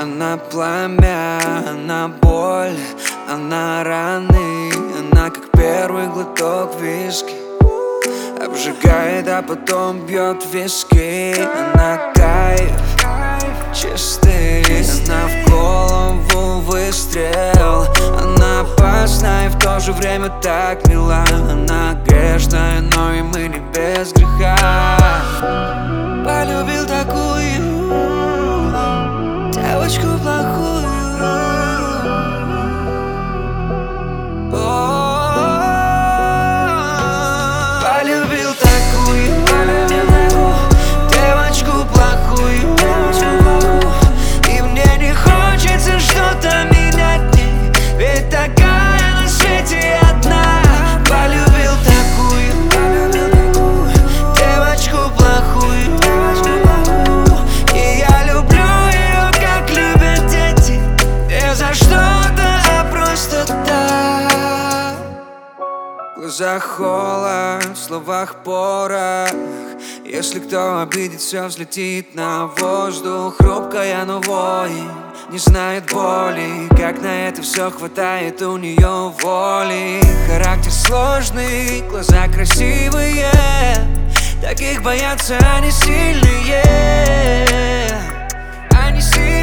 Она пламя, она боль, она раны. Она как первый глоток виски, обжигает, а потом бьет виски. Она кайф чистый, она в голову выстрел. Она опасна и в то же время так мила. Она грешная, но и мы не без греха. Полюбил такую девочку плохую. Полюбил такую девочку плохую. И мне не хочется что-то менять в ней, ведь такая на свете одна. Полюбил такую девочку плохую. И я люблю ее, как любят дети, не за что-то, а просто так. В глазах холод, в словах порох. Если кто обидит, все взлетит на воздух. Хрупкая, но воин, не знает боли. Как на это все хватает у нее воли. Характер сложный, глаза красивые, таких боятся, они сильные. Они сильные.